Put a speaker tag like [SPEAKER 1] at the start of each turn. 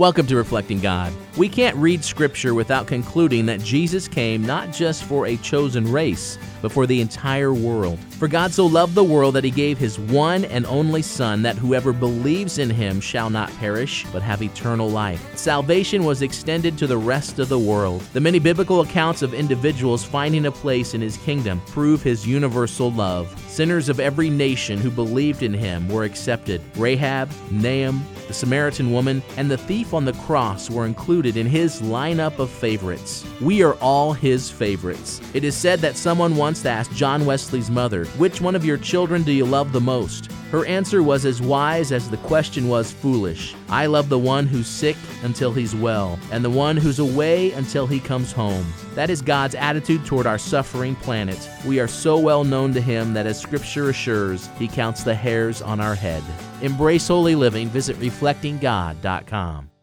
[SPEAKER 1] Welcome to Reflecting God. We can't read Scripture without concluding that Jesus came not just for a chosen race, but for the entire world. For God so loved the world that He gave His one and only Son, that whoever believes in Him shall not perish, but have eternal life. Salvation was extended to the rest of the world. The many biblical accounts of individuals finding a place in His kingdom prove His universal love. Sinners of every nation who believed in Him were accepted. Rahab, Nahum, the Samaritan woman, and the thief on the cross were included in His lineup of favorites. We are all His favorites. It is said that someone once asked John Wesley's mother, "Which one of your children do you love the most?" Her answer was as wise as the question was foolish. "I love the one who's sick until he's well, and the one who's away until he comes home." That is God's attitude toward our suffering planet. We are so well known to Him that, as Scripture assures, He counts the hairs on our head. Embrace holy living. Visit reflectinggod.com.